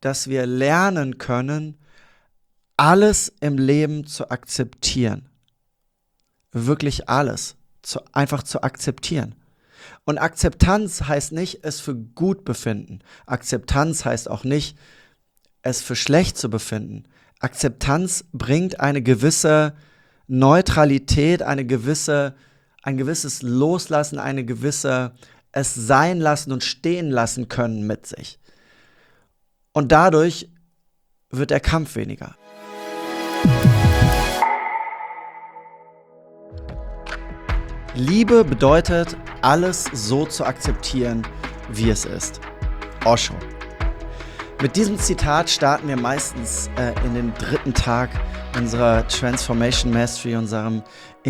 dass wir lernen können, alles im Leben zu akzeptieren. Wirklich alles. Einfach zu akzeptieren. Und Akzeptanz heißt nicht, es für gut befinden. Akzeptanz heißt auch nicht, es für schlecht zu befinden. Akzeptanz bringt eine gewisse Neutralität, ein gewisses Loslassen, eine gewisse es sein lassen und stehen lassen können mit sich. Und dadurch wird der Kampf weniger. Liebe bedeutet, alles so zu akzeptieren, wie es ist. Osho. Mit diesem Zitat starten wir meistens in den 3. Tag unserer Transformation Mastery, unserem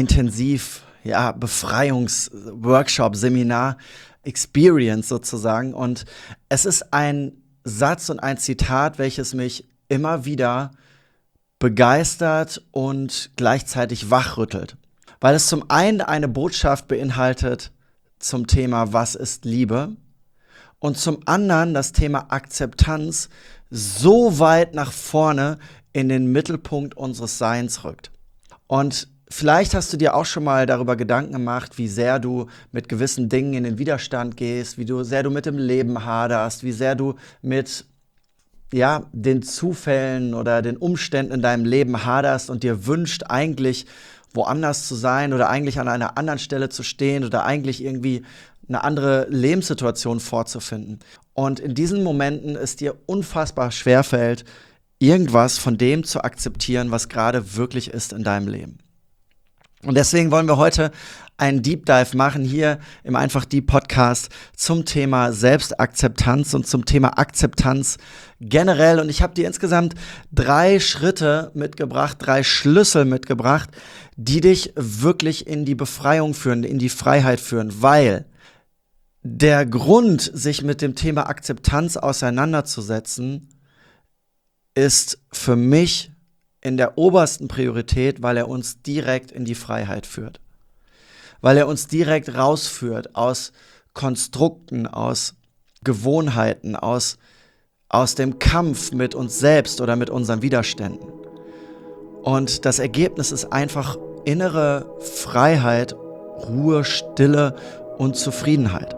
Befreiungs-Workshop, Seminar, Experience sozusagen. Und es ist ein Satz und ein Zitat, welches mich immer wieder begeistert und gleichzeitig wachrüttelt. Weil es zum einen eine Botschaft beinhaltet zum Thema, was ist Liebe? Und zum anderen das Thema Akzeptanz so weit nach vorne in den Mittelpunkt unseres Seins rückt. Und vielleicht hast du dir auch schon mal darüber Gedanken gemacht, wie sehr du mit gewissen Dingen in den Widerstand gehst, sehr du mit dem Leben haderst, wie sehr du mit den Zufällen oder den Umständen in deinem Leben haderst und dir wünscht, eigentlich woanders zu sein oder eigentlich an einer anderen Stelle zu stehen oder eigentlich irgendwie eine andere Lebenssituation vorzufinden. Und in diesen Momenten es dir unfassbar schwerfällt, irgendwas von dem zu akzeptieren, was gerade wirklich ist in deinem Leben. Und deswegen wollen wir heute einen Deep Dive machen hier im Einfach Deep Podcast zum Thema Selbstakzeptanz und zum Thema Akzeptanz generell. Und ich habe dir insgesamt 3 Schritte mitgebracht, 3 Schlüssel mitgebracht, die dich wirklich in die Befreiung führen, in die Freiheit führen, weil der Grund, sich mit dem Thema Akzeptanz auseinanderzusetzen, ist für mich in der obersten Priorität, weil er uns direkt in die Freiheit führt. Weil er uns direkt rausführt aus Konstrukten, aus Gewohnheiten, aus dem Kampf mit uns selbst oder mit unseren Widerständen. Und das Ergebnis ist einfach innere Freiheit, Ruhe, Stille und Zufriedenheit.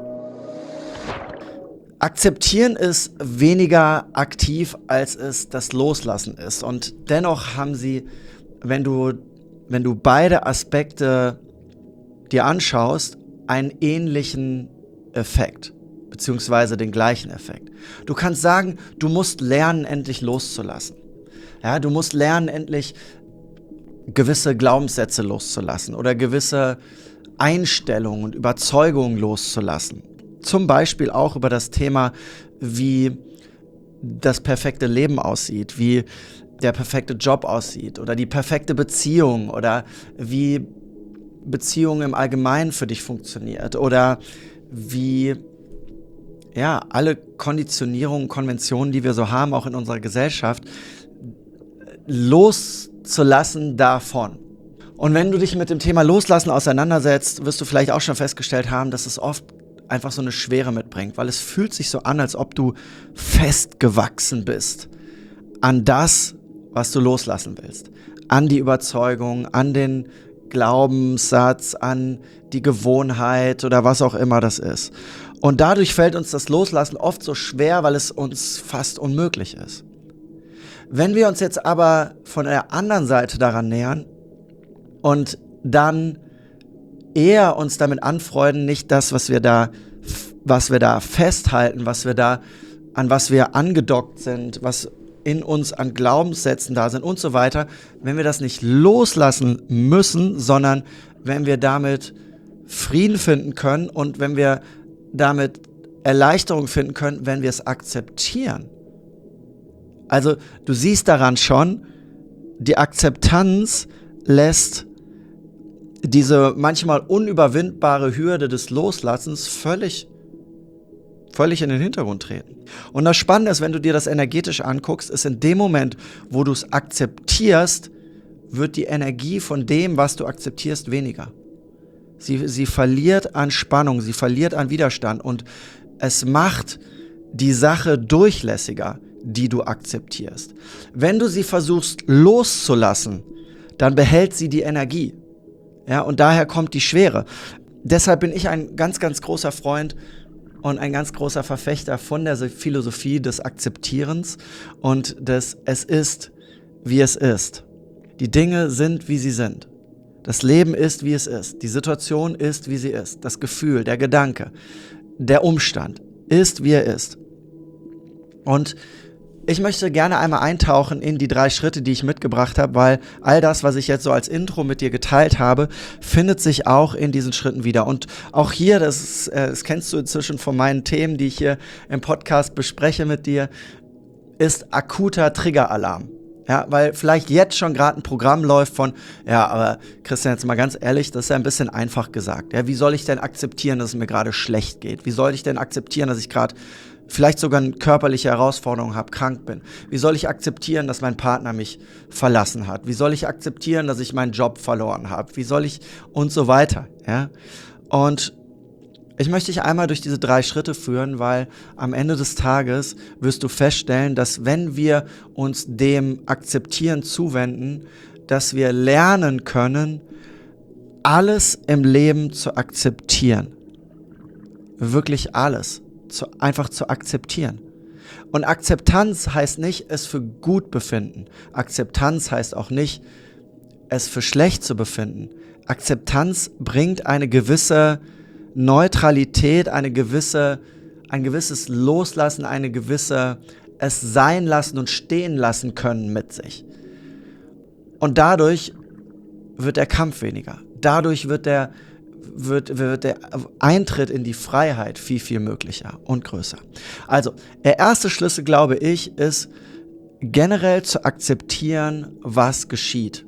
Akzeptieren ist weniger aktiv, als es das Loslassen ist. Und dennoch haben sie, wenn du beide Aspekte dir anschaust, einen ähnlichen Effekt, beziehungsweise den gleichen Effekt. Du kannst sagen, du musst lernen, endlich loszulassen. Ja, du musst lernen, endlich gewisse Glaubenssätze loszulassen oder gewisse Einstellungen und Überzeugungen loszulassen. Zum Beispiel auch über das Thema, wie das perfekte Leben aussieht, wie der perfekte Job aussieht oder die perfekte Beziehung oder wie Beziehung im Allgemeinen für dich funktioniert oder wie alle Konditionierungen, Konventionen, die wir so haben, auch in unserer Gesellschaft, loszulassen davon. Und wenn du dich mit dem Thema Loslassen auseinandersetzt, wirst du vielleicht auch schon festgestellt haben, dass es oft einfach so eine Schwere mitbringt, weil es fühlt sich so an, als ob du festgewachsen bist an das, was du loslassen willst, an die Überzeugung, an den Glaubenssatz, an die Gewohnheit oder was auch immer das ist. Und dadurch fällt uns das Loslassen oft so schwer, weil es uns fast unmöglich ist. Wenn wir uns jetzt aber von der anderen Seite daran nähern und dann eher uns damit anfreunden, nicht das, was wir da festhalten, an was wir angedockt sind, was in uns an Glaubenssätzen da sind und so weiter, wenn wir das nicht loslassen müssen, sondern wenn wir damit Frieden finden können und wenn wir damit Erleichterung finden können, wenn wir es akzeptieren. Also du siehst daran schon, die Akzeptanz lässt diese manchmal unüberwindbare Hürde des Loslassens völlig in den Hintergrund treten. Und das Spannende ist, wenn du dir das energetisch anguckst, ist in dem Moment, wo du es akzeptierst, wird die Energie von dem, was du akzeptierst, weniger. Sie verliert an Spannung, sie verliert an Widerstand und es macht die Sache durchlässiger. die du akzeptierst. Wenn du sie versuchst loszulassen, dann behält sie die Energie. Ja, und daher kommt die Schwere. Deshalb bin ich ein ganz, ganz großer Freund und ein ganz großer Verfechter von der Philosophie des Akzeptierens und des Es ist, wie es ist. Die Dinge sind, wie sie sind. Das Leben ist, wie es ist. Die Situation ist, wie sie ist. Das Gefühl, der Gedanke, der Umstand ist, wie er ist. Und ich möchte gerne einmal eintauchen in die 3 Schritte, die ich mitgebracht habe, weil all das, was ich jetzt so als Intro mit dir geteilt habe, findet sich auch in diesen Schritten wieder. Und auch hier, das kennst du inzwischen von meinen Themen, die ich hier im Podcast bespreche mit dir, ist akuter Triggeralarm. Ja, weil vielleicht jetzt schon gerade ein Programm läuft von, ja, aber Christian, jetzt mal ganz ehrlich, das ist ja ein bisschen einfach gesagt. Ja, wie soll ich denn akzeptieren, dass es mir gerade schlecht geht? Wie soll ich denn akzeptieren, dass ich gerade vielleicht sogar eine körperliche Herausforderung habe, krank bin? Wie soll ich akzeptieren, dass mein Partner mich verlassen hat? Wie soll ich akzeptieren, dass ich meinen Job verloren habe? Wie soll ich und so weiter? Ja? Und ich möchte dich einmal durch diese 3 Schritte führen, weil am Ende des Tages wirst du feststellen, dass wenn wir uns dem Akzeptieren zuwenden, dass wir lernen können, alles im Leben zu akzeptieren. Wirklich alles. Einfach zu akzeptieren. Und Akzeptanz heißt nicht, es für gut befinden. Akzeptanz heißt auch nicht, es für schlecht zu befinden. Akzeptanz bringt eine gewisse Neutralität, ein gewisses Loslassen, eine gewisse es sein lassen und stehen lassen können mit sich. Und dadurch wird der Kampf weniger. Dadurch wird der Eintritt in die Freiheit viel, viel möglicher und größer. Also, der erste Schlüssel, glaube ich, ist generell zu akzeptieren, was geschieht.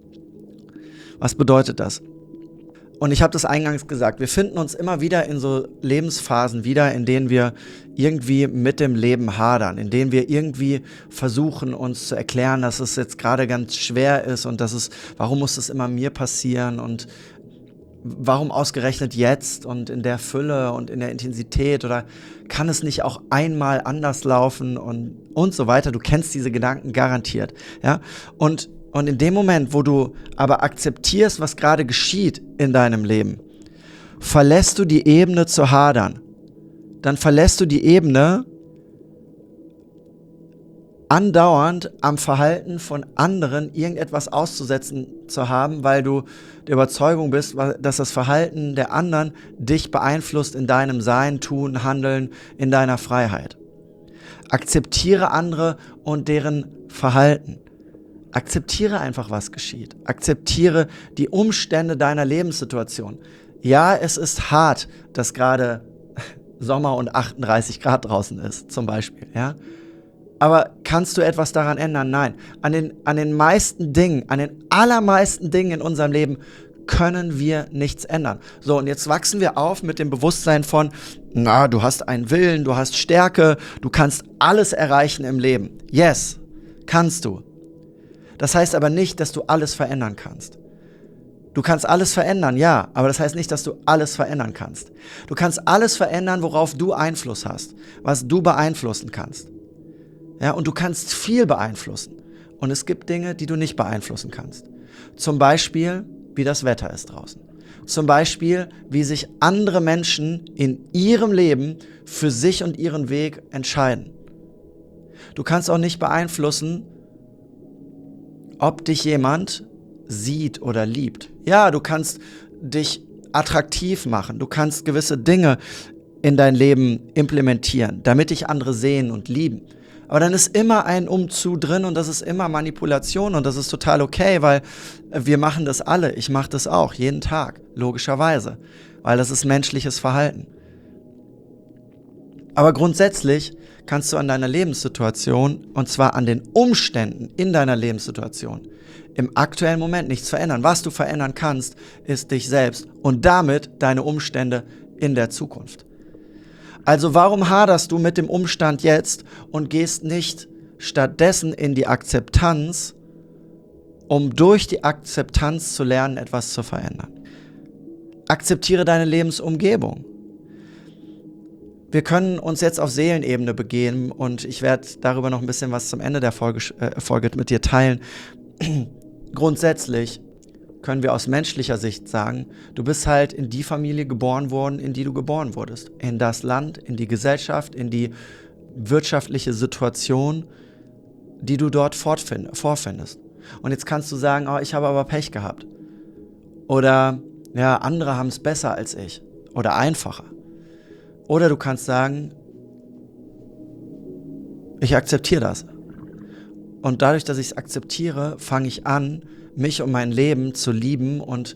Was bedeutet das? Und ich habe das eingangs gesagt, wir finden uns immer wieder in so Lebensphasen wieder, in denen wir irgendwie mit dem Leben hadern, in denen wir irgendwie versuchen, uns zu erklären, dass es jetzt gerade ganz schwer ist und warum muss das immer mir passieren und warum ausgerechnet jetzt und in der Fülle und in der Intensität oder kann es nicht auch einmal anders laufen und so weiter. Du kennst diese Gedanken garantiert, ja? Und in dem Moment, wo du aber akzeptierst, was gerade geschieht in deinem Leben, verlässt du die Ebene zu hadern. Dann verlässt du die Ebene, andauernd am Verhalten von anderen irgendetwas auszusetzen zu haben, weil du der Überzeugung bist, dass das Verhalten der anderen dich beeinflusst in deinem Sein, Tun, Handeln, in deiner Freiheit. Akzeptiere andere und deren Verhalten. Akzeptiere einfach, was geschieht. Akzeptiere die Umstände deiner Lebenssituation. Ja, es ist hart, dass gerade Sommer und 38 Grad draußen ist, zum Beispiel, ja. Aber kannst du etwas daran ändern? Nein. An den meisten Dingen, an den allermeisten Dingen in unserem Leben können wir nichts ändern. So, und jetzt wachsen wir auf mit dem Bewusstsein von, du hast einen Willen, du hast Stärke, du kannst alles erreichen im Leben. Yes, kannst du. Das heißt aber nicht, dass du alles verändern kannst. Du kannst alles verändern, ja, aber das heißt nicht, dass du alles verändern kannst. Du kannst alles verändern, worauf du Einfluss hast, was du beeinflussen kannst. Ja, und du kannst viel beeinflussen. Und es gibt Dinge, die du nicht beeinflussen kannst. Zum Beispiel, wie das Wetter ist draußen. Zum Beispiel, wie sich andere Menschen in ihrem Leben für sich und ihren Weg entscheiden. Du kannst auch nicht beeinflussen, ob dich jemand sieht oder liebt. Ja, du kannst dich attraktiv machen. Du kannst gewisse Dinge in dein Leben implementieren, damit dich andere sehen und lieben. Aber dann ist immer ein Umzu drin und das ist immer Manipulation und das ist total okay, weil wir machen das alle. Ich mache das auch, jeden Tag, logischerweise, weil das ist menschliches Verhalten. Aber grundsätzlich kannst du an deiner Lebenssituation, und zwar an den Umständen in deiner Lebenssituation, im aktuellen Moment nichts verändern. Was du verändern kannst, ist dich selbst und damit deine Umstände in der Zukunft. Also warum haderst du mit dem Umstand jetzt und gehst nicht stattdessen in die Akzeptanz, um durch die Akzeptanz zu lernen, etwas zu verändern? Akzeptiere deine Lebensumgebung. Wir können uns jetzt auf Seelenebene begeben und ich werde darüber noch ein bisschen was zum Ende der Folge mit dir teilen. Grundsätzlich können wir aus menschlicher Sicht sagen, du bist halt in die Familie geboren worden, in die du geboren wurdest. In das Land, in die Gesellschaft, in die wirtschaftliche Situation, die du dort vorfindest. Und jetzt kannst du sagen, oh, ich habe aber Pech gehabt. Oder ja, andere haben es besser als ich oder einfacher. Oder du kannst sagen, ich akzeptiere das. Und dadurch, dass ich es akzeptiere, fange ich an, mich und mein Leben zu lieben und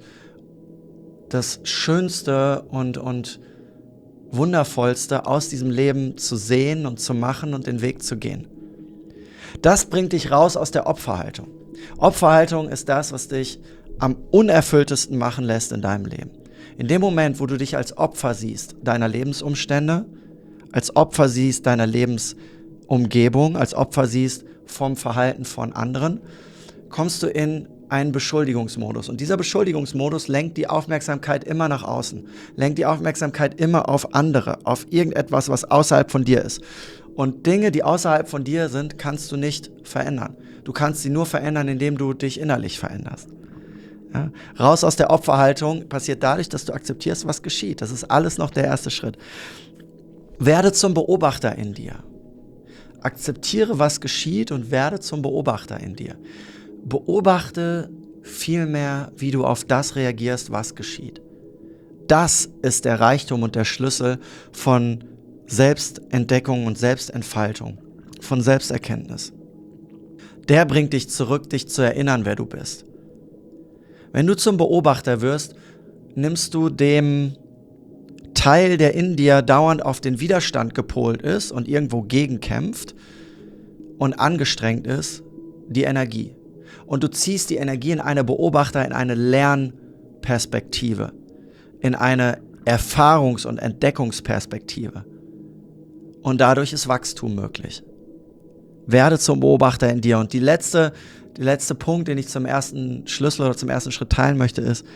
das Schönste und Wundervollste aus diesem Leben zu sehen und zu machen und den Weg zu gehen. Das bringt dich raus aus der Opferhaltung. Opferhaltung ist das, was dich am unerfülltesten machen lässt in deinem Leben. In dem Moment, wo du dich als Opfer siehst, deiner Lebensumstände, als Opfer siehst, deiner Lebensumgebung, als Opfer siehst vom Verhalten von anderen, kommst du in einen Beschuldigungsmodus. Und dieser Beschuldigungsmodus lenkt die Aufmerksamkeit immer nach außen, lenkt die Aufmerksamkeit immer auf andere, auf irgendetwas, was außerhalb von dir ist. Und Dinge, die außerhalb von dir sind, kannst du nicht verändern. Du kannst sie nur verändern, indem du dich innerlich veränderst. Ja? Raus aus der Opferhaltung passiert dadurch, dass du akzeptierst, was geschieht. Das ist alles noch der erste Schritt. Werde zum Beobachter in dir. Akzeptiere, was geschieht und werde zum Beobachter in dir. Beobachte vielmehr, wie du auf das reagierst, was geschieht. Das ist der Reichtum und der Schlüssel von Selbstentdeckung und Selbstentfaltung, von Selbsterkenntnis. Der bringt dich zurück, dich zu erinnern, wer du bist. Wenn du zum Beobachter wirst, nimmst du dem Teil, der in dir dauernd auf den Widerstand gepolt ist und irgendwo gegenkämpft und angestrengt ist, die Energie. Und du ziehst die Energie in eine Beobachter, in eine Lernperspektive, in eine Erfahrungs- und Entdeckungsperspektive. Und dadurch ist Wachstum möglich. Werde zum Beobachter in dir. Und der letzte Punkt, den ich zum ersten Schlüssel oder zum ersten Schritt teilen möchte, ist,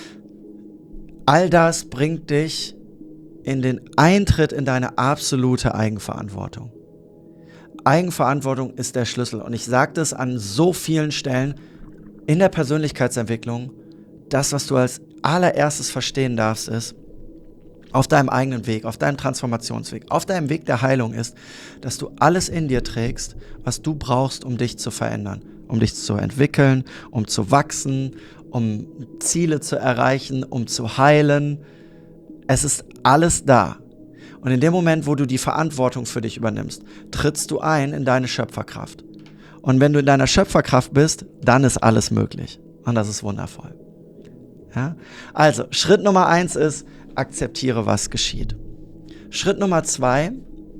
all das bringt dich in den Eintritt in deine absolute Eigenverantwortung. Eigenverantwortung ist der Schlüssel. Und ich sage das an so vielen Stellen in der Persönlichkeitsentwicklung. Das, was du als allererstes verstehen darfst, ist, auf deinem eigenen Weg, auf deinem Transformationsweg, auf deinem Weg der Heilung ist, dass du alles in dir trägst, was du brauchst, um dich zu verändern, um dich zu entwickeln, um zu wachsen, um Ziele zu erreichen, um zu heilen. Es ist alles da. Und in dem Moment, wo du die Verantwortung für dich übernimmst, trittst du ein in deine Schöpferkraft. Und wenn du in deiner Schöpferkraft bist, dann ist alles möglich. Und das ist wundervoll. Ja? Also, Schritt Nummer 1 ist, akzeptiere, was geschieht. Schritt Nummer 2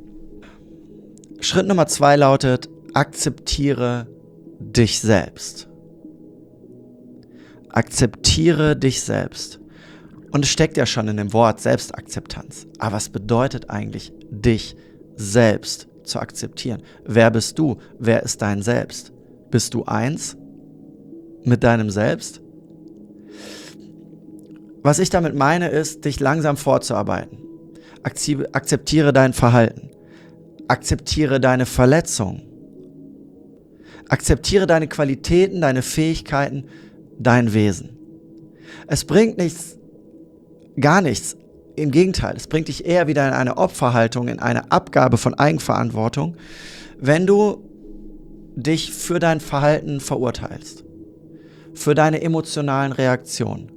lautet, akzeptiere dich selbst. Akzeptiere dich selbst. Und es steckt ja schon in dem Wort Selbstakzeptanz. Aber was bedeutet eigentlich, dich selbst zu akzeptieren? Wer bist du? Wer ist dein Selbst? Bist du eins mit deinem Selbst? Was ich damit meine, ist, dich langsam vorzuarbeiten. Akzeptiere dein Verhalten. Akzeptiere deine Verletzungen. Akzeptiere deine Qualitäten, deine Fähigkeiten, dein Wesen. Es bringt nichts, gar nichts. Im Gegenteil, es bringt dich eher wieder in eine Opferhaltung, in eine Abgabe von Eigenverantwortung, wenn du dich für dein Verhalten verurteilst, für deine emotionalen Reaktionen,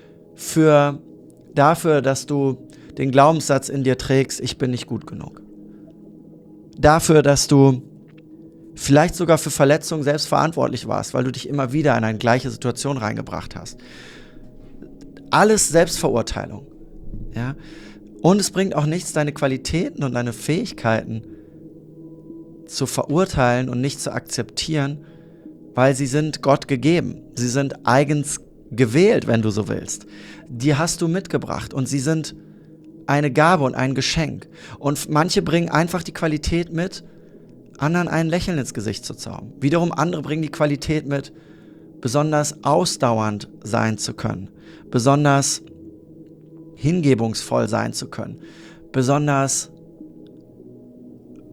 dafür, dass du den Glaubenssatz in dir trägst, ich bin nicht gut genug. Dafür, dass du vielleicht sogar für Verletzungen selbst verantwortlich warst, weil du dich immer wieder in eine gleiche Situation reingebracht hast. Alles Selbstverurteilung. Ja? Und es bringt auch nichts, deine Qualitäten und deine Fähigkeiten zu verurteilen und nicht zu akzeptieren, weil sie sind Gott gegeben. Sie sind eigens gewählt, wenn du so willst. Die hast du mitgebracht und sie sind eine Gabe und ein Geschenk. Und manche bringen einfach die Qualität mit, anderen ein Lächeln ins Gesicht zu zaubern. Wiederum andere bringen die Qualität mit, besonders ausdauernd sein zu können, besonders hingebungsvoll sein zu können, besonders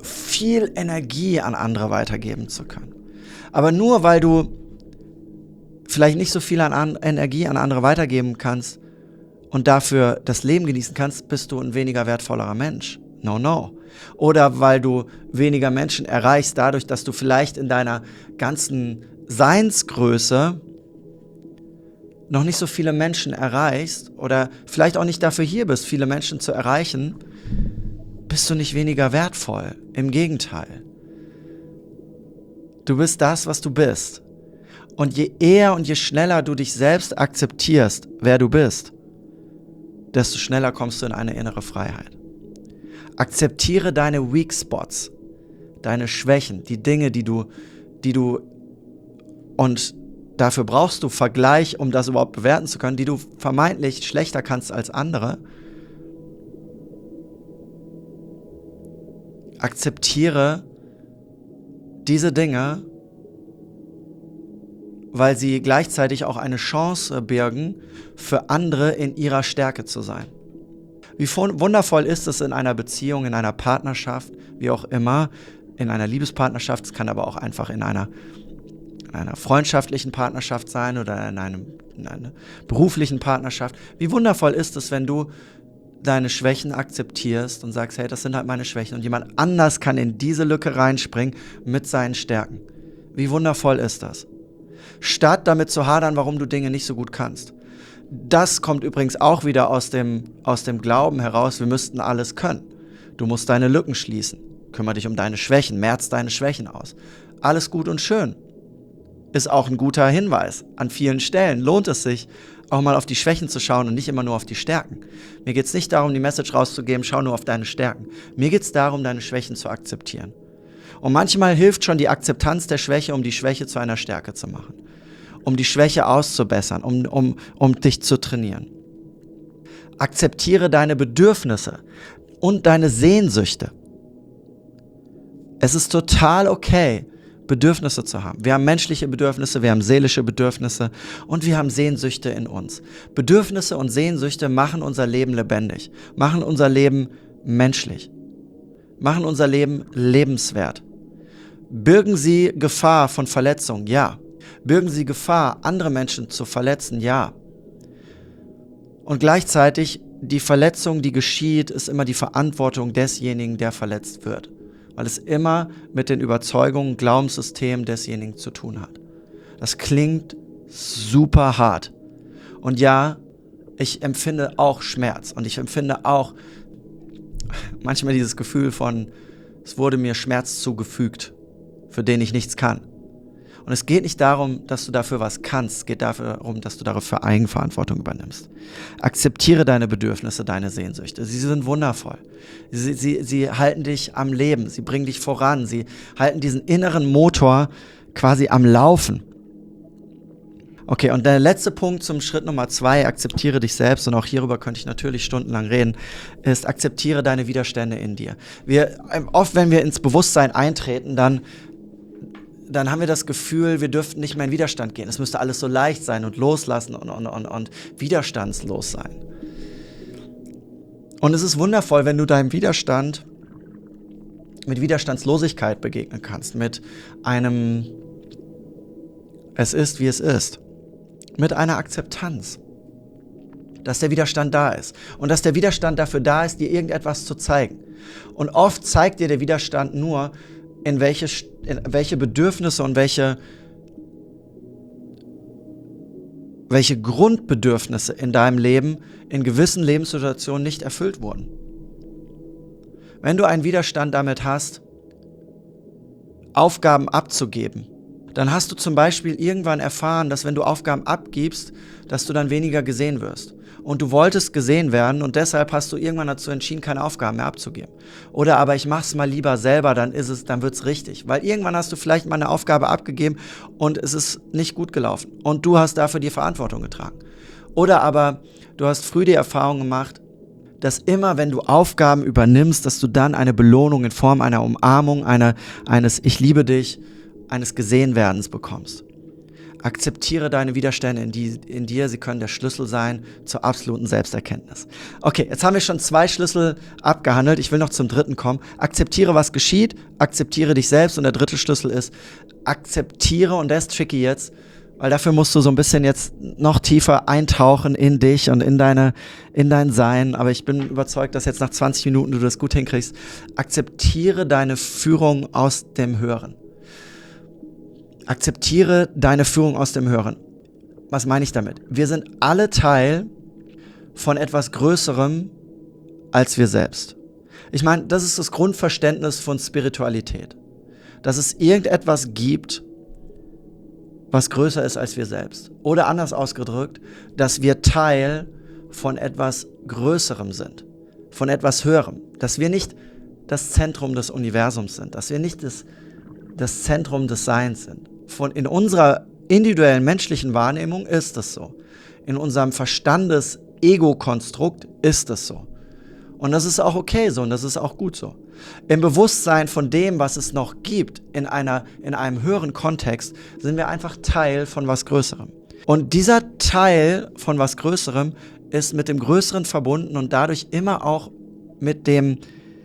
viel Energie an andere weitergeben zu können. Aber nur weil du vielleicht nicht so viel Energie an andere weitergeben kannst und dafür das Leben genießen kannst, bist du ein weniger wertvollerer Mensch. No. Oder weil du weniger Menschen erreichst, dadurch, dass du vielleicht in deiner ganzen Seinsgröße noch nicht so viele Menschen erreichst oder vielleicht auch nicht dafür hier bist, viele Menschen zu erreichen, bist du nicht weniger wertvoll. Im Gegenteil. Du bist das, was du bist. Und je eher und je schneller du dich selbst akzeptierst, wer du bist, desto schneller kommst du in eine innere Freiheit. Akzeptiere deine Weak Spots, deine Schwächen, die Dinge, die du, und dafür brauchst du Vergleich, um das überhaupt bewerten zu können, die du vermeintlich schlechter kannst als andere. Akzeptiere diese Dinge, weil sie gleichzeitig auch eine Chance birgen, für andere in ihrer Stärke zu sein. Wie wundervoll ist es in einer Beziehung, in einer Partnerschaft, wie auch immer, in einer Liebespartnerschaft, es kann aber auch einfach in einer freundschaftlichen Partnerschaft sein oder in einer beruflichen Partnerschaft. Wie wundervoll ist es, wenn du deine Schwächen akzeptierst und sagst, hey, das sind halt meine Schwächen und jemand anders kann in diese Lücke reinspringen mit seinen Stärken. Wie wundervoll ist das? Statt damit zu hadern, warum du Dinge nicht so gut kannst. Das kommt übrigens auch wieder aus dem Glauben heraus, wir müssten alles können. Du musst deine Lücken schließen. Kümmere dich um deine Schwächen, merz deine Schwächen aus. Alles gut und schön. Ist auch ein guter Hinweis. An vielen Stellen lohnt es sich, auch mal auf die Schwächen zu schauen und nicht immer nur auf die Stärken. Mir geht es nicht darum, die Message rauszugeben, schau nur auf deine Stärken. Mir geht es darum, deine Schwächen zu akzeptieren. Und manchmal hilft schon die Akzeptanz der Schwäche, um die Schwäche zu einer Stärke zu machen. Um die Schwäche auszubessern, um dich zu trainieren. Akzeptiere deine Bedürfnisse und deine Sehnsüchte. Es ist total okay, Bedürfnisse zu haben. Wir haben menschliche Bedürfnisse, wir haben seelische Bedürfnisse und wir haben Sehnsüchte in uns. Bedürfnisse und Sehnsüchte machen unser Leben lebendig, machen unser Leben menschlich, machen unser Leben lebenswert. Birgen sie Gefahr von Verletzung? Ja. Birgen sie Gefahr, andere Menschen zu verletzen? Ja. Und gleichzeitig, die Verletzung, die geschieht, ist immer die Verantwortung desjenigen, der verletzt wird. Weil es immer mit den Überzeugungen, Glaubenssystemen desjenigen zu tun hat. Das klingt super hart. Und ja, ich empfinde auch Schmerz und ich empfinde auch manchmal dieses Gefühl von, es wurde mir Schmerz zugefügt, für den ich nichts kann. Und es geht nicht darum, dass du dafür was kannst, es geht darum, dass du dafür Eigenverantwortung übernimmst. Akzeptiere deine Bedürfnisse, deine Sehnsüchte. Sie sind wundervoll. Sie halten dich am Leben, sie bringen dich voran, sie halten diesen inneren Motor quasi am Laufen. Okay, und der letzte Punkt zum Schritt Nummer 2, akzeptiere dich selbst, und auch hierüber könnte ich natürlich stundenlang reden, ist, akzeptiere deine Widerstände in dir. Oft, wenn wir ins Bewusstsein eintreten, dann haben wir das Gefühl, wir dürften nicht mehr in Widerstand gehen. Es müsste alles so leicht sein und loslassen und widerstandslos sein. Und es ist wundervoll, wenn du deinem Widerstand mit Widerstandslosigkeit begegnen kannst, mit einem Es ist, wie es ist, mit einer Akzeptanz, dass der Widerstand da ist und dass der Widerstand dafür da ist, dir irgendetwas zu zeigen. Und oft zeigt dir der Widerstand nur, in welche Bedürfnisse und welche Grundbedürfnisse in deinem Leben in gewissen Lebenssituationen nicht erfüllt wurden. Wenn du einen Widerstand damit hast, Aufgaben abzugeben, dann hast du zum Beispiel irgendwann erfahren, dass wenn du Aufgaben abgibst, dass du dann weniger gesehen wirst. Und du wolltest gesehen werden und deshalb hast du irgendwann dazu entschieden, keine Aufgaben mehr abzugeben. Oder aber ich mach's mal lieber selber, dann wird's richtig. Weil irgendwann hast du vielleicht mal eine Aufgabe abgegeben und es ist nicht gut gelaufen. Und du hast dafür die Verantwortung getragen. Oder aber du hast früh die Erfahrung gemacht, dass immer, wenn du Aufgaben übernimmst, dass du dann eine Belohnung in Form einer Umarmung, eines Ich liebe dich, eines Gesehenwerdens bekommst. Akzeptiere deine Widerstände in dir, sie können der Schlüssel sein zur absoluten Selbsterkenntnis. Okay, jetzt haben wir schon 2 Schlüssel abgehandelt, ich will noch zum 3. kommen. Akzeptiere, was geschieht, akzeptiere dich selbst und der 3. Schlüssel ist, akzeptiere, und der ist tricky jetzt, weil dafür musst du so ein bisschen jetzt noch tiefer eintauchen in dich und in dein Sein, aber ich bin überzeugt, dass jetzt nach 20 Minuten du das gut hinkriegst. Akzeptiere deine Führung aus dem Hören. Akzeptiere deine Führung aus dem Hören. Was meine ich damit? Wir sind alle Teil von etwas Größerem als wir selbst. Ich meine, das ist das Grundverständnis von Spiritualität. Dass es irgendetwas gibt, was größer ist als wir selbst. Oder anders ausgedrückt, dass wir Teil von etwas Größerem sind. Von etwas Höherem. Dass wir nicht das Zentrum des Universums sind. Dass wir nicht das Zentrum des Seins sind. In unserer individuellen menschlichen Wahrnehmung ist es so. In unserem Verstandes-Ego-Konstrukt ist es so. Und das ist auch okay so und das ist auch gut so. Im Bewusstsein von dem, was es noch gibt, in einem höheren Kontext, sind wir einfach Teil von was Größerem. Und dieser Teil von was Größerem ist mit dem Größeren verbunden und dadurch immer auch mit der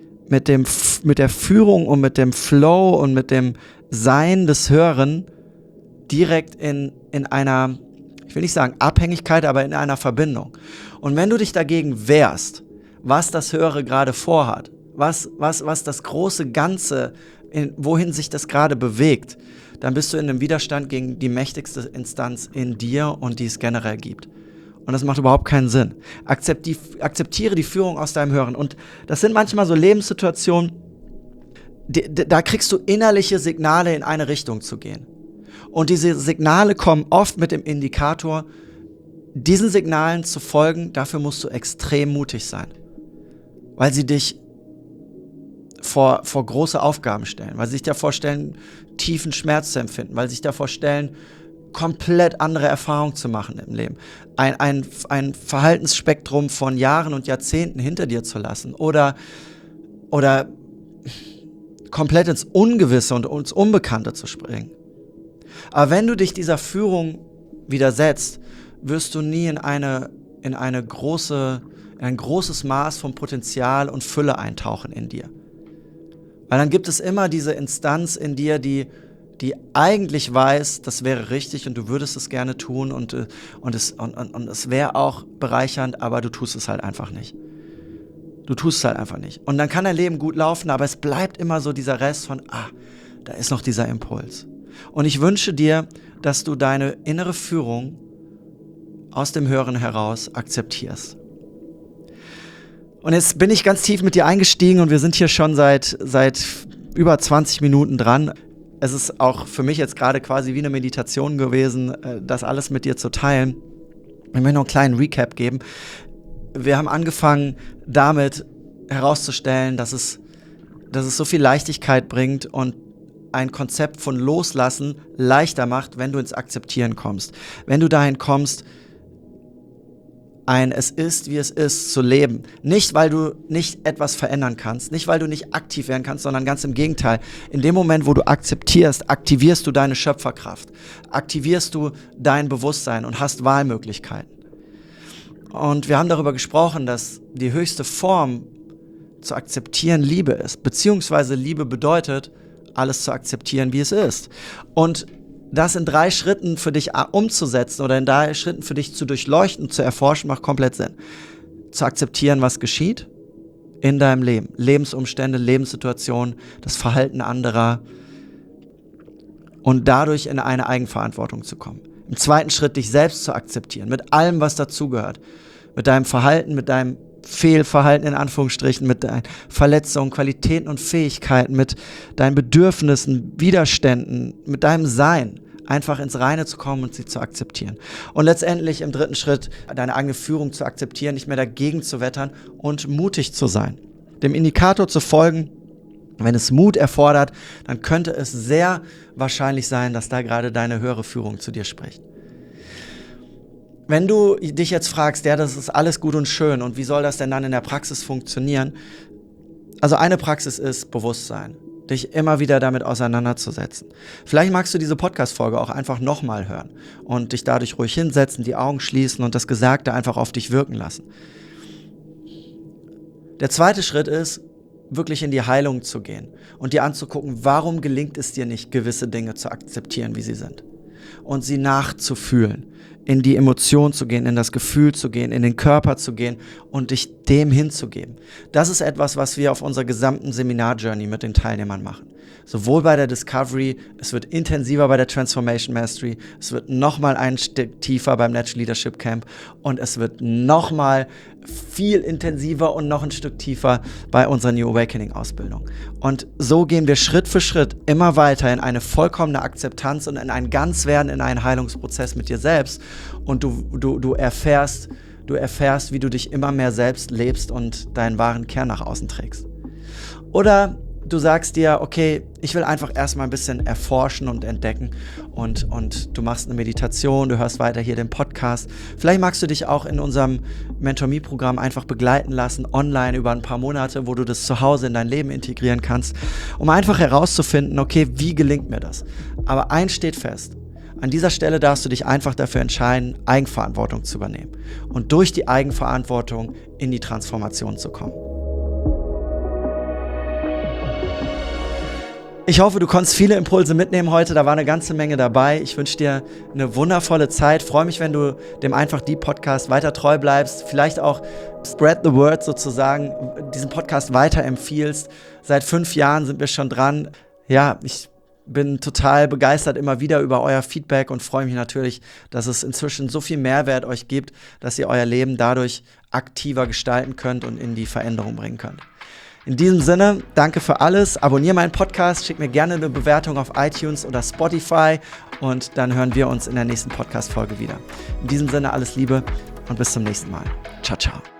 Führung und mit dem Flow und mit dem Sein des Höheren direkt in einer, ich will nicht sagen Abhängigkeit, aber in einer Verbindung. Und wenn du dich dagegen wehrst, was das Höhere gerade vorhat, was das große Ganze, wohin sich das gerade bewegt, dann bist du in einem Widerstand gegen die mächtigste Instanz in dir und die es generell gibt. Und das macht überhaupt keinen Sinn. Akzeptiere die Führung aus deinem Hören. Und das sind manchmal so Lebenssituationen, da kriegst du innerliche Signale, in eine Richtung zu gehen. Und diese Signale kommen oft mit dem Indikator, diesen Signalen zu folgen, dafür musst du extrem mutig sein. Weil sie dich vor große Aufgaben stellen, weil sie sich davor stellen, tiefen Schmerz zu empfinden, weil sie sich davor stellen, komplett andere Erfahrungen zu machen im Leben. Ein Verhaltensspektrum von Jahren und Jahrzehnten hinter dir zu lassen oder komplett ins Ungewisse und ins Unbekannte zu springen. Aber wenn du dich dieser Führung widersetzt, wirst du nie in ein großes Maß von Potenzial und Fülle eintauchen in dir. Weil dann gibt es immer diese Instanz in dir, die eigentlich weiß, das wäre richtig und du würdest es gerne tun und es wäre auch bereichernd, aber du tust es halt einfach nicht. Du tust es halt einfach nicht. Und dann kann dein Leben gut laufen, aber es bleibt immer so dieser Rest von, da ist noch dieser Impuls. Und ich wünsche dir, dass du deine innere Führung aus dem Hören heraus akzeptierst. Und jetzt bin ich ganz tief mit dir eingestiegen und wir sind hier schon seit über 20 Minuten dran. Es ist auch für mich jetzt gerade quasi wie eine Meditation gewesen, das alles mit dir zu teilen. Ich möchte noch einen kleinen Recap geben. Wir haben angefangen damit herauszustellen, dass es so viel Leichtigkeit bringt und ein Konzept von Loslassen leichter macht, wenn du ins Akzeptieren kommst. Wenn du dahin kommst, Es ist, wie es ist, zu leben. Nicht, weil du nicht etwas verändern kannst, nicht, weil du nicht aktiv werden kannst, sondern ganz im Gegenteil. In dem Moment, wo du akzeptierst, aktivierst du deine Schöpferkraft, aktivierst du dein Bewusstsein und hast Wahlmöglichkeiten. Und wir haben darüber gesprochen, dass die höchste Form zu akzeptieren Liebe ist, beziehungsweise Liebe bedeutet, alles zu akzeptieren, wie es ist. Und das in 3 Schritten für dich umzusetzen oder in 3 Schritten für dich zu durchleuchten, zu erforschen, macht komplett Sinn. Zu akzeptieren, was geschieht in deinem Leben. Lebensumstände, Lebenssituationen, das Verhalten anderer und dadurch in eine Eigenverantwortung zu kommen. Im 2. Schritt dich selbst zu akzeptieren, mit allem, was dazugehört. Mit deinem Verhalten, mit deinem Fehlverhalten in Anführungsstrichen, mit deinen Verletzungen, Qualitäten und Fähigkeiten, mit deinen Bedürfnissen, Widerständen, mit deinem Sein, einfach ins Reine zu kommen und sie zu akzeptieren. Und letztendlich im 3. Schritt deine eigene Führung zu akzeptieren, nicht mehr dagegen zu wettern und mutig zu sein. Dem Indikator zu folgen, wenn es Mut erfordert, dann könnte es sehr wahrscheinlich sein, dass da gerade deine höhere Führung zu dir spricht. Wenn du dich jetzt fragst, ja, das ist alles gut und schön und wie soll das denn dann in der Praxis funktionieren? Also eine Praxis ist Bewusstsein. dich immer wieder damit auseinanderzusetzen. Vielleicht magst du diese Podcast-Folge auch einfach nochmal hören und dich dadurch ruhig hinsetzen, die Augen schließen und das Gesagte einfach auf dich wirken lassen. Der zweite Schritt ist, wirklich in die Heilung zu gehen und dir anzugucken, warum gelingt es dir nicht, gewisse Dinge zu akzeptieren, wie sie sind. Und sie nachzufühlen, in die Emotion zu gehen, in das Gefühl zu gehen, in den Körper zu gehen und dich dem hinzugeben. Das ist etwas, was wir auf unserer gesamten Seminar-Journey mit den Teilnehmern machen. Sowohl bei der Discovery, es wird intensiver bei der Transformation Mastery, es wird nochmal ein Stück tiefer beim Natural Leadership Camp und es wird nochmal viel intensiver und noch ein Stück tiefer bei unserer New Awakening Ausbildung. Und so gehen wir Schritt für Schritt immer weiter in eine vollkommene Akzeptanz und in ein Ganzwerden, in einen Heilungsprozess mit dir selbst. Und du erfährst, wie du dich immer mehr selbst lebst und deinen wahren Kern nach außen trägst. Oder du sagst dir, okay, ich will einfach erstmal ein bisschen erforschen und entdecken und du machst eine Meditation, du hörst weiter hier den Podcast. Vielleicht magst du dich auch in unserem Mentor-Me-Programm einfach begleiten lassen, online über ein paar Monate, wo du das zu Hause in dein Leben integrieren kannst, um einfach herauszufinden, okay, wie gelingt mir das? Aber eins steht fest, an dieser Stelle darfst du dich einfach dafür entscheiden, Eigenverantwortung zu übernehmen und durch die Eigenverantwortung in die Transformation zu kommen. Ich hoffe, du konntest viele Impulse mitnehmen heute. Da war eine ganze Menge dabei. Ich wünsche dir eine wundervolle Zeit. Freue mich, wenn du dem Einfach Deep Podcast weiter treu bleibst. Vielleicht auch spread the word sozusagen, diesen Podcast weiterempfiehlst. Seit 5 Jahren sind wir schon dran. Ja, ich bin total begeistert immer wieder über euer Feedback und freue mich natürlich, dass es inzwischen so viel Mehrwert euch gibt, dass ihr euer Leben dadurch aktiver gestalten könnt und in die Veränderung bringen könnt. In diesem Sinne, danke für alles. Abonniere meinen Podcast, schick mir gerne eine Bewertung auf iTunes oder Spotify und dann hören wir uns in der nächsten Podcast-Folge wieder. In diesem Sinne alles Liebe und bis zum nächsten Mal. Ciao, ciao.